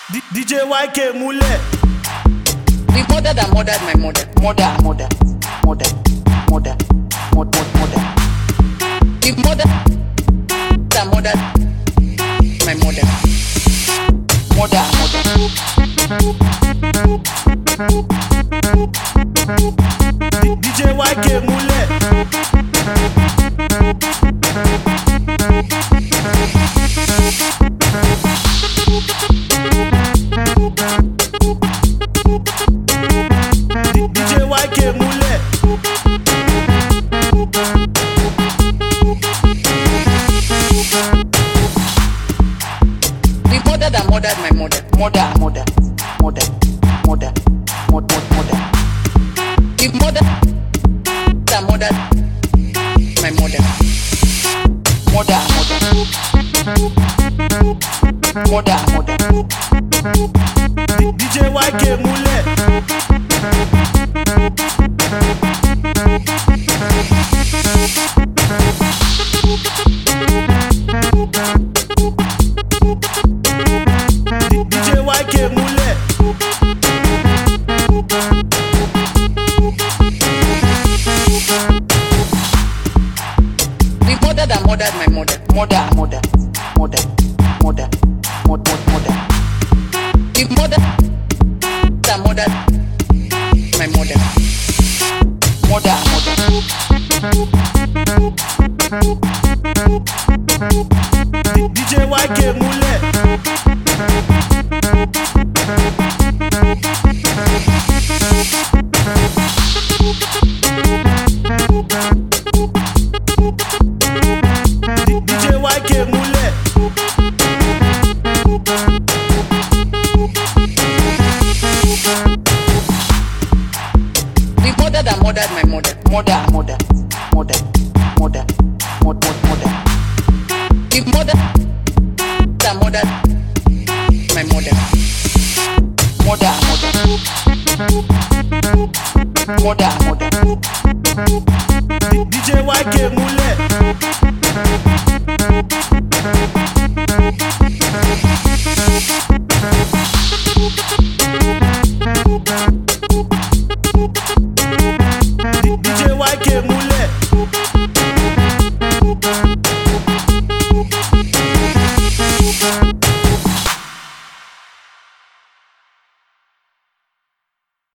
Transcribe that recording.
DJ YK Mule. The mother that murdered my mother. The mother that murdered my mother. DJ YK Mule. DJ YK Mule. The mother that murdered my mother. The mother that murdered my mother. DJ YK Mule. DJ YK Mule. The mother that murdered my mother. The mother that murdered my mother. DJ YK Mule. DJ YK Mule. The mother that murdered my mother. The mother that murdered my mother. DJ YK Mule.